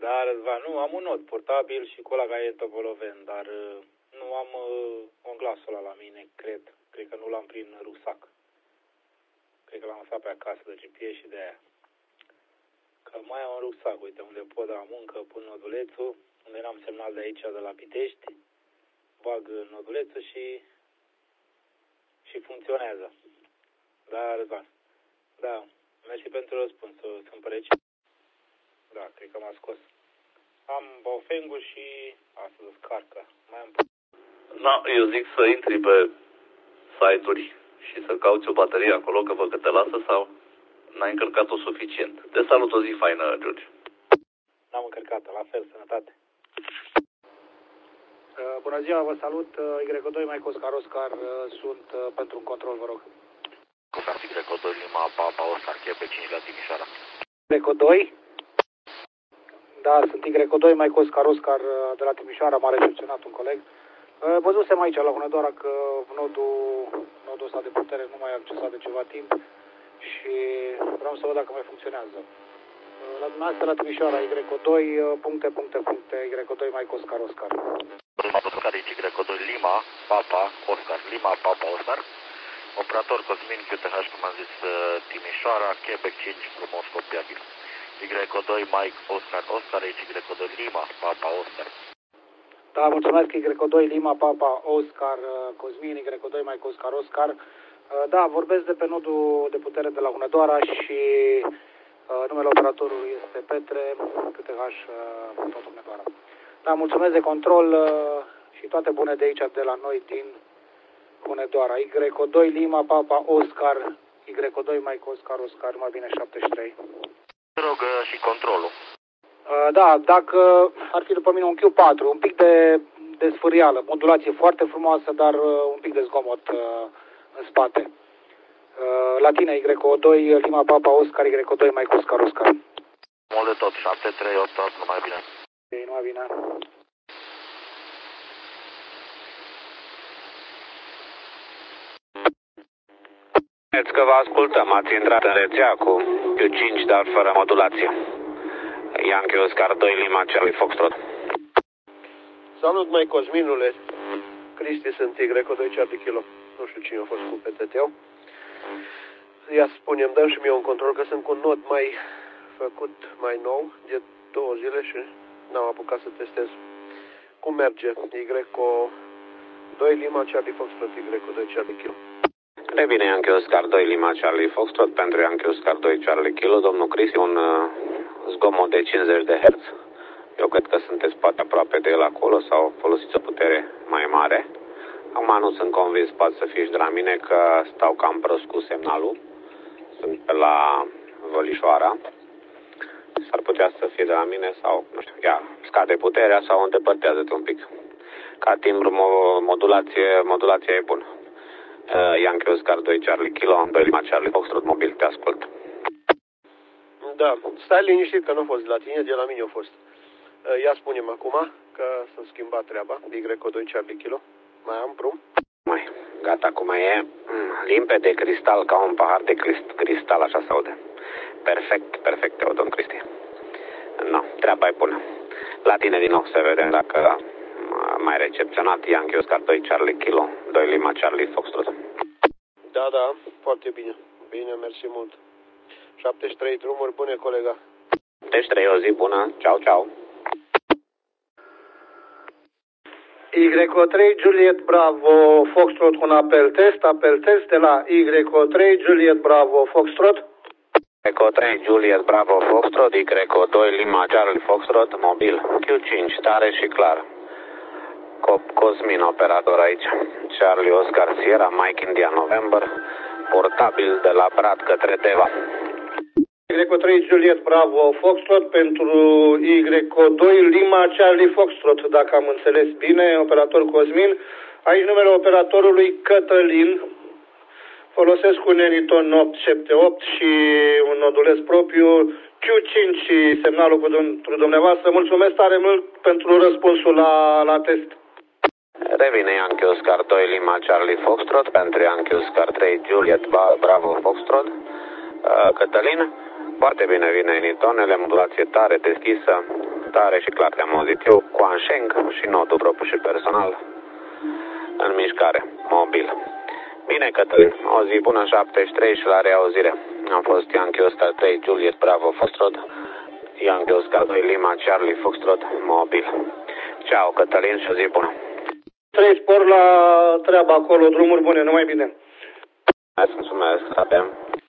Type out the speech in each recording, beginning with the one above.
Da, Răzvan, nu, am un not portabil și cu ăla care e Topoloven, dar nu am un glasul ăla la mine, cred. Cred că nu l-am prin rucsac. Cred că l-am lăsat pe acasă de GPS și de aia. Că mai am un rucsac, uite, unde pot la muncă, pun nodulețul, unde n-am semnal de aici, de la Pitești, bag nodulețul și funcționează. Da, Răzvan. Da, mersi pentru răspuns, sunt pereci. Da, cred că m-a scos. Am Baofeng-ul și asta descarcă. Mai am... Da, eu zic să intri pe site-uri și să cauți o baterie acolo, că văd că te lasă sau n-ai încărcat-o suficient. Te salut, o zi faină, George. N-am încărcat-o, la fel, sănătate. Bună ziua, vă salut. Y2 Mike Oscar, sunt pentru un control, vă rog. Y2 Lima Papa Oscar, Quebec 5 la Timișoara. Y2? Da, sunt Y2 Mike Oscar de la Timișoara, m-a recepționat un coleg. Văzusem aici la Hunedoara că nodul ăsta de putere nu mai e accesat de ceva timp și vreau să văd dacă mai funcționează. La dumneavoastră la Timișoara, Y2, puncte, Y2 Mike Oscar. Care e Y2 Lima Papa Oscar, Lima Papa Oscar. Operator Cosmin QTH, cum am zis, Timișoara, Quebec 5, frumos copiabil. Y2 Mike Oscar, Y2 Lima Papa Oscar. Da, mulțumesc, Y2 Lima Papa Oscar Cosmin, Y2 Mike Oscar. Da, vorbesc de pe nodul de putere de la Hunedoara și numele operatorului este Petre, QTH, tot Hunedoara. Da, mulțumesc de control și toate bune de aici, de la noi, din Hunedoara. Y2 Lima Papa Oscar, Y2 Mike Oscar, mai bine 73. Te rog și controlul. Da, dacă ar fi după mine un Q4, un pic de sfârială, modulație foarte frumoasă, dar un pic de zgomot în spate. La tine, Y2 Lima Papa Oscar, Y2 Mike Oscar. Mol de tot, 738, numai bine. Ok, numai bine. Spuneți că vă ascultăm, ați intrat în rețea cu Q5, dar fără modulație. Yankee Oscar 2 Lima Charlie Foxtrot. Salut, mai Cosminule. Cristi, sunt Y2 Charlie Kilo. Nu știu cine a fost cu PTT-ul. Ia spune-mi, dăm și mie un control, că sunt cu un nod mai făcut mai nou, de 2 zile și n-am apucat să testez. Cum merge? Y2 Lima Charlie Foxtrot, Y2 Charlie Kilo. Revine Yankee Oscar 2 Lima Charlie Foxtrot pentru Yankee Oscar 2 Charlie Kilo. Domnul Cristi, un zgomot de 50 de Hz. Eu cred că sunteți poate aproape de el acolo sau folosiți o putere mai mare. Acum nu sunt convins, poate să fie și de la mine, că stau cam prost cu semnalul. Sunt pe la Vălișoara. S-ar putea să fie de la mine sau, nu știu, scade puterea sau îndepărtează-te un pic. Ca timbru, modulația e bună. Yankee Oscar 2 Charlie Kilo, 2 Lima Charlie Foxtrot mobil, te ascult. Da, stai liniștit că nu a fost de la tine, de la mine a fost. Ia spune-mi acum că s-a schimbat treaba, Y2 Charlie Kilo. Mai am prum? Mai, gata, cum e limpede cristal, ca un pahar de cristal, așa se aude. Perfect, te domn Cristi. No, treaba e bună. La tine din nou să vedem dacă mai recepționat Yankee Oscar 2 Charlie Kilo, 2 Lima Charlie Foxtrot. Da, foarte bine. Bine, mersi mult. 73 drumuri bune, colega. 73, o zi bună. Ciao. Y3 Juliet Bravo Foxtrot, un apel test de la Y3 Juliet Bravo Foxtrot. Y3 Juliet Bravo Foxtrot, Y2 Lima Charlie Foxtrot, mobil, Q5, tare și clar. Cosmin, operator aici. Charlie Oscar Sierra, Mike India November, portabil de la Brad către Deva. Y3 Juliet Bravo Foxtrot pentru Y2 Lima Charlie Foxtrot, dacă am înțeles bine, operator Cosmin. Aici numele operatorului Cătălin. Folosesc un Eniton 878 și un noduleț propriu Q5 și semnalul pentru dumneavoastră. Mulțumesc tare mult pentru răspunsul la test. Revine Yankee Oscar 2 Lima Charlie Foxtrot pentru Yankee Oscar 3 Juliet Bravo Foxtrot. Cătălin, foarte bine vine Enitonele, modulație tare, deschisă, tare și clar te-am auzit eu, cu Ansheng și notul propriu și personal în mișcare, mobil. Bine, Cătălin, o zi bună, 73 și la reauzire. Am fost Yankee Oscar 3, Juliet Bravo, Foxtrot, Yankee Oscar 2, Lima, Charlie, Foxtrot, mobil. Ceau, Cătălin, și o zi bună. 3 spor la treaba acolo, drumuri bune, numai bine. Mulțumesc, avem.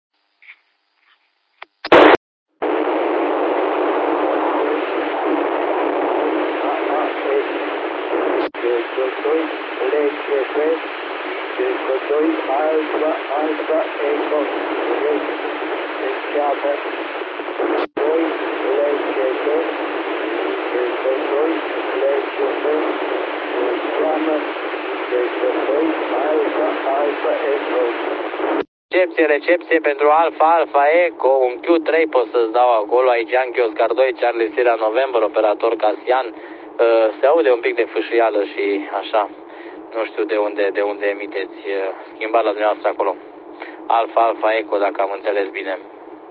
Alfa, Eco, înceapă, 2, lege 2, Eco 2, lege 2, înceamă, Eco 2, Alfa, Eco. Recepție pentru Alfa, Eco, un Q3 pot să-ți dau acolo, aici Yankee Oscar 2, Charlie Sierra November, operator Casian, se aude un pic de fâșială și așa. Nu știu de unde emiteți schimbat la dumneavoastră acolo. Alfa, Eco, dacă am înțeles bine.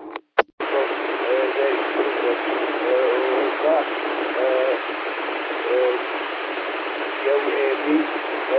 Eu emit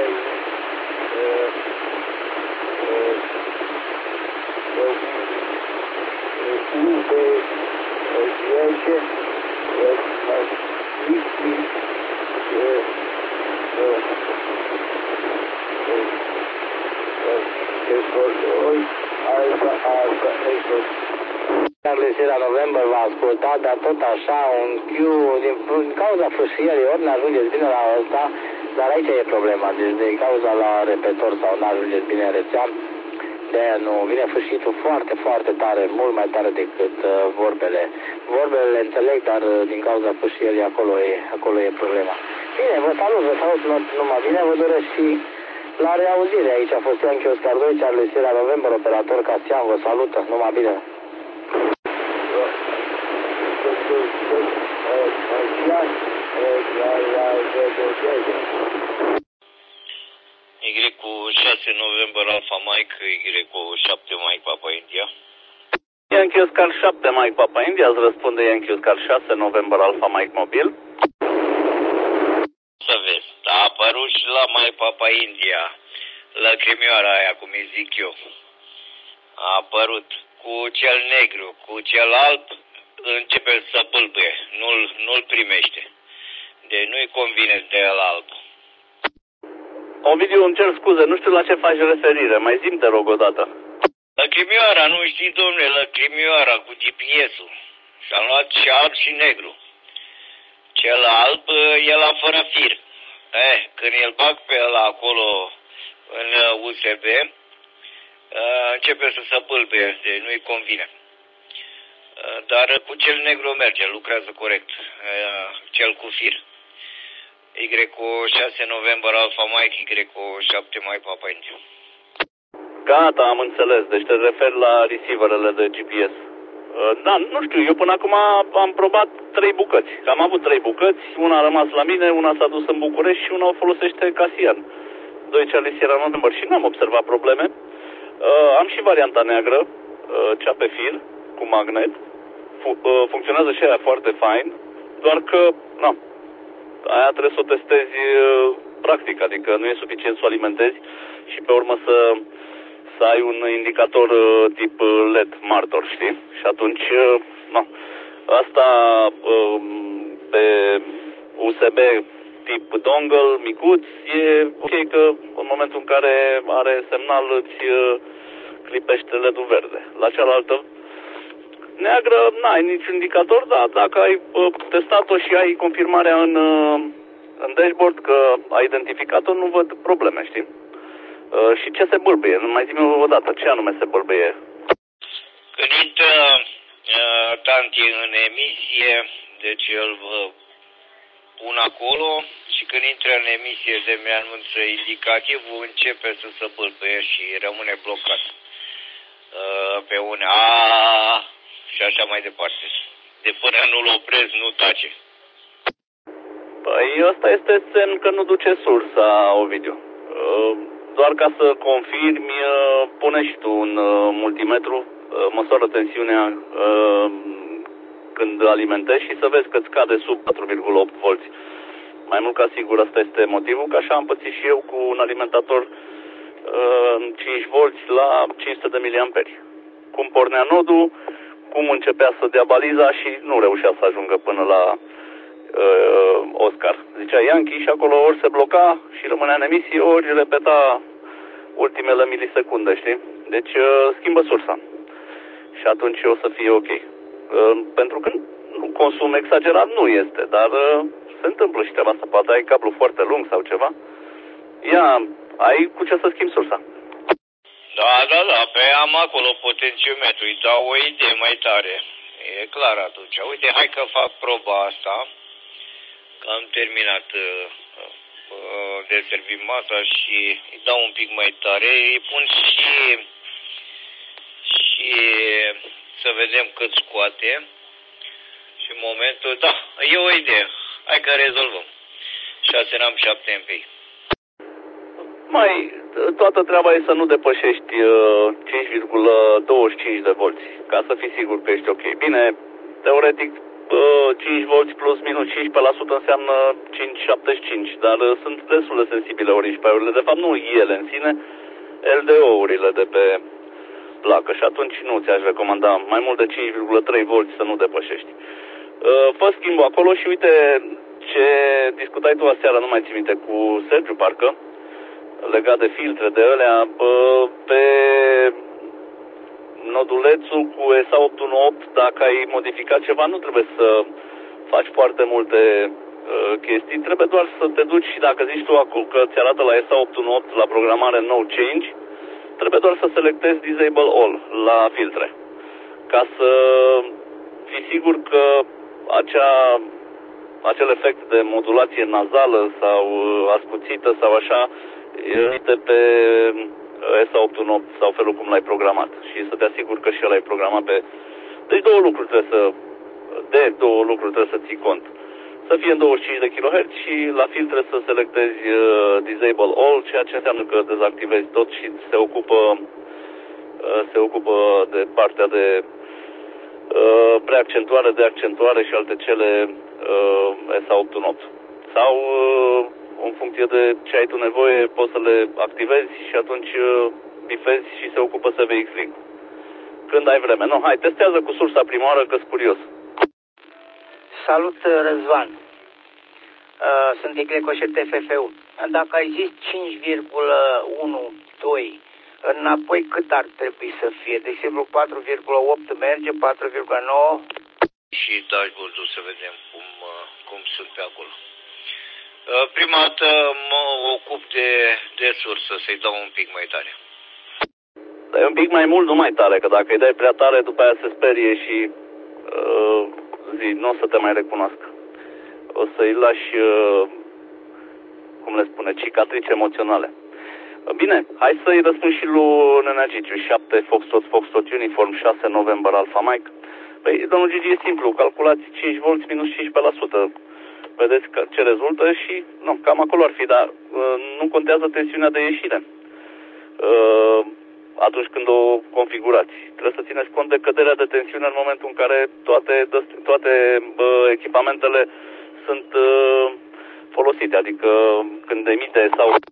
Charlie Sierra November v-a ascultat, dar tot așa, un Q, din cauza fâșierii, ori n-ajungeți bine la ăsta, dar aici e problema, deci din cauza la repetor sau n-ajungeți bine în rețea, de-aia nu, vine fâșitul foarte, foarte tare, mult mai tare decât vorbele. Vorbele le înțeleg, dar din cauza fâșierii acolo e problema. Bine, vă salut, numai bine, vă doresc și la reauzire. Aici a fost Yankee Oscar 2, Charlie Sierra November, operator Casian, vă salută, numai bine. Y cu 6 November Alpha Mike, Y cu 7 Mike Papa India. Yankee Oscar 7 Mike Papa India, îți răspunde Yankee Oscar 6 November Alpha Mike mobil. Să vezi, a apărut și la Mike Papa India, lăcrimioara aia, cum îi zic eu. A apărut cu cel negru, cu cel alb, începe să pâlpâie, nu-l primește. Deci nu-i convine de el alb. Ovidiu, îmi cer scuze, nu știu la ce faci referire, mai zi-mi te rog o dată. Lăcrimioara, nu știi, domnule, lăcrimioara cu GPS-ul. Și-am luat și alb și negru. Cel alb e la fără fir. Când îl bag pe ăla acolo în USB, începe să se pâlpâie, deci nu-i convine. Dar cu cel negru merge, lucrează corect. Cel cu fir. Y cu 6 November Alpha Mike, Y cu 7 Mike Papa India. Gata, am înțeles. Deci te referi la receiverele de GPS. Da, nu știu, eu până acum am probat 3 bucăți. Am avut 3 bucăți, una a rămas la mine, una s-a dus în București și una o folosește Casian. 2 Charlie Sierra November și n-am observat probleme. Am și varianta neagră, cea pe fir, cu magnet. Funcționează și aia foarte fain, doar că, aia trebuie să o testezi practic, adică nu e suficient să o alimentezi și pe urmă să ai un indicator tip LED martor, știi? Și atunci, asta pe USB tip dongle, micuț, e ok că în momentul în care are semnal îți clipește LED-ul verde. La cealaltă neagră n-ai niciun indicator, dar dacă ai testat-o și ai confirmarea în dashboard că ai identificat-o, nu văd probleme, știi? Și ce se bâlbâie? Mai zi-mi o dată, ce anume se bâlbâie? Când intră tanti în emisie, deci îl pun acolo și când intră în emisie de mi-anunță indicativul, începe să se bâlbâie și rămâne blocat. Pe un și așa mai departe. De până nu-l opresc, nu tace. Păi ăsta este semn că nu duce sursa, Ovidiu. Doar ca să confirmi, pune și tu un multimetru, măsoară tensiunea când alimentezi și să vezi că îți scade sub 4,8 volți. Mai mult ca sigur asta este motivul, că așa am pățit și eu cu un alimentator 5 volți la 500 de miliamperi. Cum pornea nodul, cum începea să dea baliza și nu reușea să ajungă până la Oscar. Zicea Yankee și acolo ori se bloca și rămânea în emisie, ori repeta ultimele milisecunde, știi? Deci schimbă sursa. Și atunci o să fie ok. Pentru că consum exagerat nu este, dar se întâmplă și treaba asta. Poate ai cablu foarte lung sau ceva. Ia, ai cu ce să schimbi sursa. Da, pe am acolo potențiometru, îi dau o idee mai tare. E clar atunci. Uite, hai că fac proba asta, că am terminat de servit masa și îi dau un pic mai tare, îi pun și să vedem cât scoate și în momentul, da, e o idee, hai că rezolvăm. 6 RAM 7 MPI. Toată treaba e să nu depășești 5,25 de volți, ca să fii sigur că ești ok. Bine, teoretic 5 volți plus minus 15% înseamnă 5,75, dar sunt destul de sensibile orișpaiurile. De fapt, nu ele în sine, LDO-urile de pe placă și atunci nu ți-aș recomanda mai mult de 5,3 volți să nu depășești. Fă schimbul acolo și uite ce discutai tu aseară, nu mai ții minte, cu Sergiu parcă, legat de filtre de alea, pe nodulețul cu SA818, dacă ai modificat ceva, nu trebuie să faci foarte multe chestii, trebuie doar să te duci și dacă zici tu acolo că ți arată la SA818 la programare no change, trebuie doar să selectezi Disable All la filtre, ca să fii sigur că acel efect de modulație nazală sau ascuțită sau așa este pe SA818 sau felul cum l-ai programat și să te asiguri că și ăla ai programat pe... Deci două lucruri trebuie să ții cont. Să fie în 25 de kHz și la filtre să selectezi Disable All, ceea ce înseamnă că dezactivezi tot și se ocupă de partea de preaccentuare, deaccentuare și alte cele SA818. Sau în funcție de ce ai tu nevoie, poți să le activezi și atunci bifezi și se ocupă SVX Link. Când ai vreme. No, hai, testează cu sursa prima oară, că-s curios. Salut, Răzvan. Sunt Iglecoșet TFF-ul. Dacă ai zis 5,12, înapoi cât ar trebui să fie? De exemplu, 4,8 merge, 4,9? Și dashboard-ul să vedem cum sunt pe acolo. Prima dată mă ocup de sursă, să-i dau un pic mai tare. Dai un pic mai mult, nu mai tare, că dacă îi dai prea tare, după aia se sperie și nu o să te mai recunoască. O să-i lași, cum le spune, cicatrici emoționale. Bine, hai să-i răspund și lui Nenea Gigiu. 7 Foxtrot Uniform 6 November Alpha Mike. Păi, domnul Gigi, e simplu, calculați 5 volți minus 15%. Vedeți ce rezultă și, nu, cam acolo ar fi, dar nu contează tensiunea de ieșire atunci când o configurați. Trebuie să țineți cont de căderea de tensiune în momentul în care toate echipamentele sunt folosite, adică când emite sau